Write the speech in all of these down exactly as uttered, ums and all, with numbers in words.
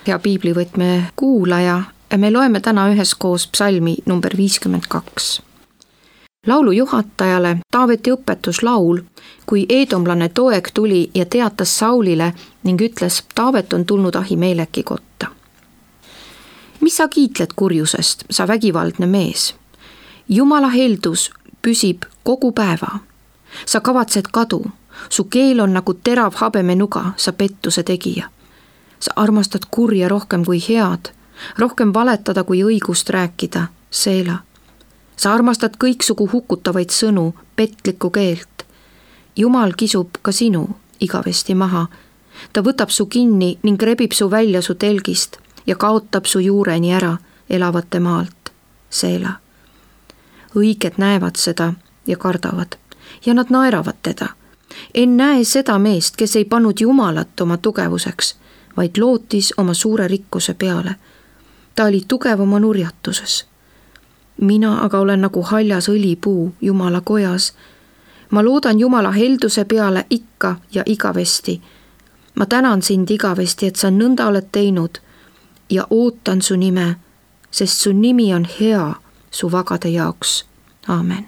hea piiblivõtme kuulaja, me loeme täna üheskoos psalmi number viiskümmend kaks. Laulu juhatajale Taaveti õpetuslaul, kui eedomlane Doeg tuli ja teatas Saulile ning ütles, Taavet on tulnud Ahimeleki kotta. Mis sa kiitled kurjusest, sa vägivaldne mees? Jumala heldus püsib kogu päeva. Sa kavatsed kadu, su keel on nagu terav habemenuga, sa pettuse tegija. Sa armastad kurja rohkem kui head, rohkem valetada kui õigust rääkida, seela. Sa armastad kõiksugu hukutavaid sõnu, petlikku keelt. Jumal kisub ka sinu igavesti maha. Ta võtab su kinni ning rebib su välja su telgist ja kaotab su juureni ära elavate maalt, seela. Õiged näevad seda ja kardavad ja nad naeravad teda. En näe seda meest, kes ei pannud Jumalat oma tugevuseks, vaid lootis oma suure rikkuse peale. Ta oli tugev oma nurjatuses. Mina aga olen nagu haljas õlipuu Jumala kojas. Ma loodan Jumala helduse peale ikka ja igavesti. Ma tänan sind igavesti, et sa nõnda oled teinud ja ootan su nime, sest su nimi on hea su vagade jaoks. Aamen.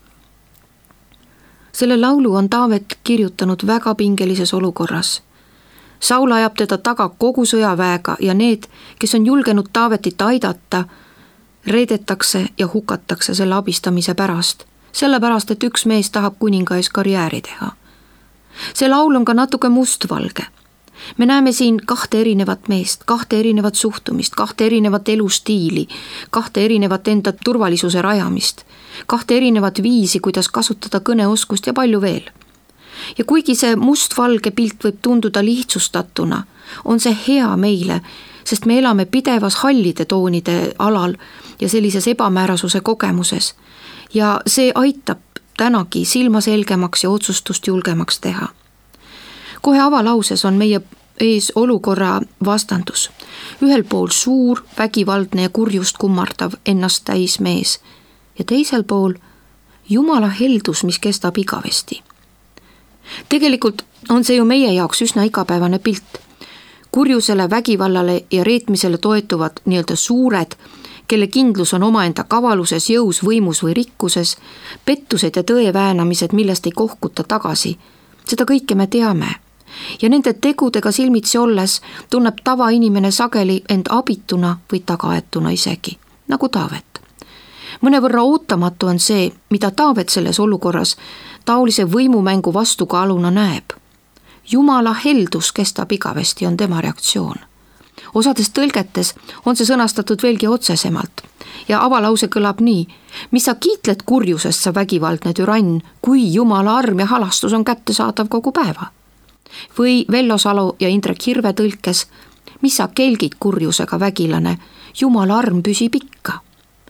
Selle laulu on Taavet kirjutanud väga pingelises olukorras. Saul ajab teda taga kogu sõjaväega ja need, kes on julgenud Taavetit aidata, reedetakse ja hukatakse selle abistamise pärast, sellepärast, et üks mees tahab kuninga ees karjääri teha. See laul on ka natuke mustvalge. Me näeme siin kahte erinevat meest, kahte erinevat suhtumist, kahte erinevat elustiili, kahte erinevat enda turvalisuse rajamist, kahte erinevat viisi, kuidas kasutada kõneoskust ja palju veel. Ja kuigi see mustvalge pilt võib tunduda lihtsustatuna, on see hea meile, sest me elame pidevas hallide toonide alal ja sellises ebamäärasuse kogemuses. Ja see aitab tänagi silma selgemaks ja otsustust julgemaks teha. Kohe avalauses on meie ees olukorra vastandus. Ühel pool suur, vägivaldne ja kurjust kummardav ennast täis mees ja teisel pool Jumala heldus, mis kestab igavesti. Tegelikult on see ju meie jaoks üsna igapäevane pilt. Kurjusele, vägivallale ja reetmisele toetuvad nii-öelda suured, kelle kindlus on omaenda kavaluses, jõus, võimus või rikkuses, pettused ja tõe väänamised, millest ei kohkuta tagasi. Seda kõike me teame. Ja nende tegudega silmitsi olles tunneb tavainimene sageli end abituna või tagaetuna isegi, nagu Taavet. Mõnevõrra ootamatu on see, mida Taavet selles olukorras taolise võimumängu vastukaaluna näeb. Jumala heldus kestab igavesti, on tema reaktsioon. Osades tõlgetes on see sõnastatud veelgi otsesemalt ja avalause kõlab nii, mis sa kiitled kurjusest, sa vägivaldne türann, kui Jumala arm ja halastus on kättesaadav kogu päeva. Või Vello Salo ja Indrek Hirve tõlkes, mis sa kelgid kurjusega vägilane, Jumala arm püsib ikka.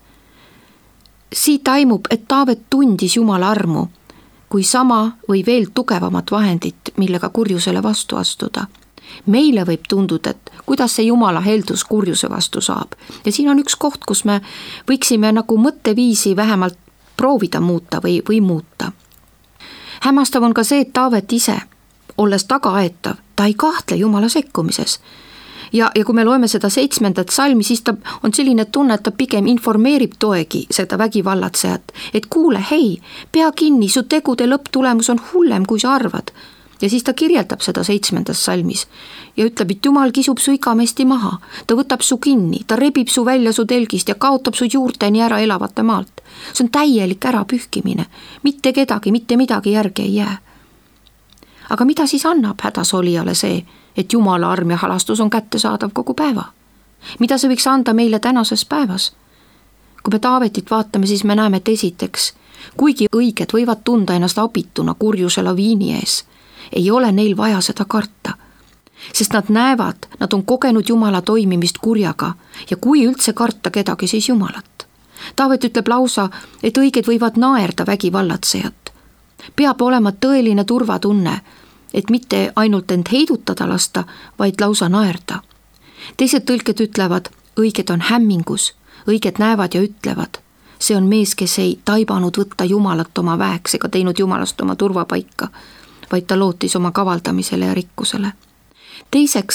Siit taimub, et Taavet tundis Jumala armu kui sama või veel tugevamat vahendit, millega kurjusele vastu astuda. Meile võib tunduda, et kuidas see Jumala heldus kurjuse vastu saab. Ja siin on üks koht, kus me võiksime nagu mõtteviisi vähemalt proovida muuta või, või muuta. Hämmastav on ka see, et Taavet ise, olles tagaaetav, ta ei kahtle Jumala sekkumises. Ja, ja kui me loeme seda seitsmendat salmi, siis ta on selline tunne, et ta pigem informeerib Doegi seda vägivallatsejat, et kuule, hei, pea kinni, su tegude lõpptulemus on hullem, kui sa arvad. Ja siis ta kirjeldab seda seitsmendas salmis ja ütleb, et Jumal kisub su igamesti maha, ta võtab su kinni, ta rebib su välja su telgist ja kaotab su juurteni ära elavate maalt. See on täielik ärapühkimine, mitte kedagi, mitte midagi järgi ei jää. Aga mida siis annab hädasolijale see, et Jumala arm ja halastus on kättesaadav kogu päeva? Mida see võiks anda meile tänases päevas? Kui me Taavetit vaatame, siis me näeme, et esiteks, kuigi õiged võivad tunda ennast abituna kurjuse laviini ees, ei ole neil vaja seda karta, sest nad näevad, nad on kogenud Jumala toimimist kurjaga ja kui üldse karta kedagi, siis Jumalat. Taavet ütleb lausa, et õiged võivad naerda vägivallatsejat. Peab olema tõeline turvatunne, et mitte ainult end heidutada lasta, vaid lausa naerda. Teised tõlked ütlevad, õiged on hämmingus, õiged näevad ja ütlevad. See on mees, kes ei taibanud võtta Jumalat oma väeks ega teinud Jumalast oma turvapaika, vaid ta lootis oma kavaldamisele ja rikkusele. Teiseks,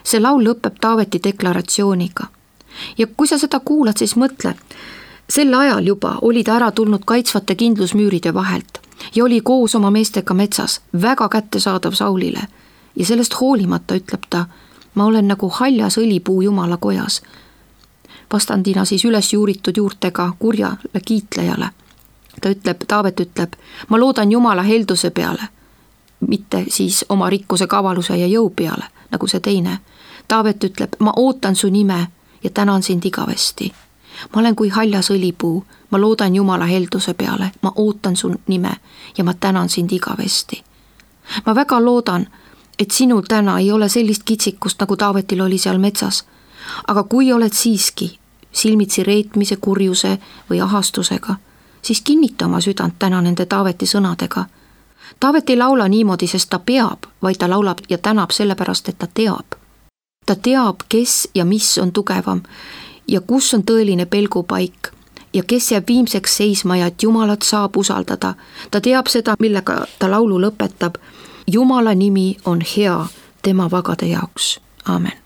see laul lõpeb Taaveti deklaratsiooniga. Ja kui sa seda kuulad, siis mõtle, sel ajal juba oli ta ära tulnud kaitsvate kindlusmüüride vahelt ja oli koos oma meestega metsas, väga kättesaadav Saulile. Ja sellest hoolimata ütleb ta, ma olen nagu haljas õlipuu Jumala kojas. Vastandina siis üles juuritud juurtega kurjale kiitlejale. Ta ütleb, Taavet ütleb, ma loodan Jumala helduse peale, mitte siis oma rikkuse, kavaluse ja jõu peale, nagu see teine. Taavet ütleb, ma ootan su nime ja tänan sind igavesti. Ma olen kui haljas õlipuu, ma loodan Jumala helduse peale, ma ootan su nime ja ma tänan sind igavesti. Ma väga loodan, et sinul täna ei ole sellist kitsikust, nagu Taavetil oli seal metsas. Aga kui oled siiski silmitsi reetmise, kurjuse või ahastusega, siis kinnita oma südant täna nende Taaveti sõnadega. Taavet ei laula niimoodi, sest ta peab, vaid ta laulab ja tänab sellepärast, et ta teab. Ta teab, kes ja mis on tugevam ja kus on tõeline pelgupaik ja kes jääb viimseks seisma ja et Jumalat saab usaldada. Ta teab seda, millega ta laulu lõpetab. Jumala nimi on hea tema vagade jaoks. Aamen.